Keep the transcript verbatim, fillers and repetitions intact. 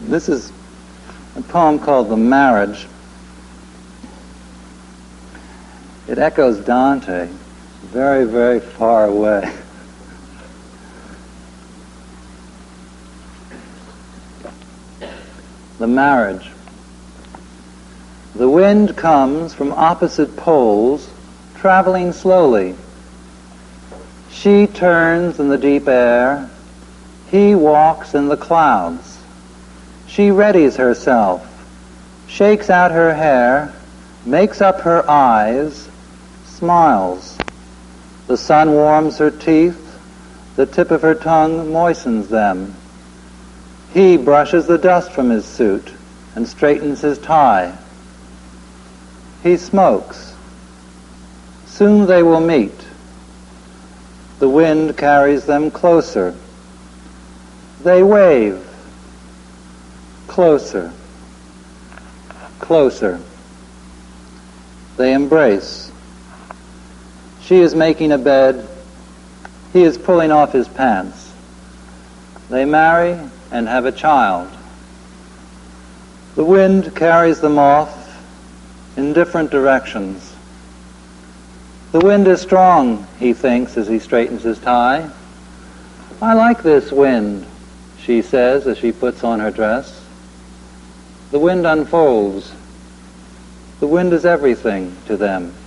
This is a poem called The Marriage. It echoes Dante very, very far away. The Marriage. The wind comes from opposite poles, traveling slowly. She turns in the deep air. He walks in the clouds. She readies herself, shakes out her hair, makes up her eyes, smiles. The sun warms her teeth. The tip of her tongue moistens them. He brushes the dust from his suit and straightens his tie. He smokes. Soon they will meet. The wind carries them closer. They wave. Closer. Closer. They embrace. She is making a bed. He is pulling off his pants. They marry and have a child. The wind carries them off in different directions. The wind is strong, he thinks as he straightens his tie. I like this wind, she says as she puts on her dress. The wind unfolds. The wind is everything to them.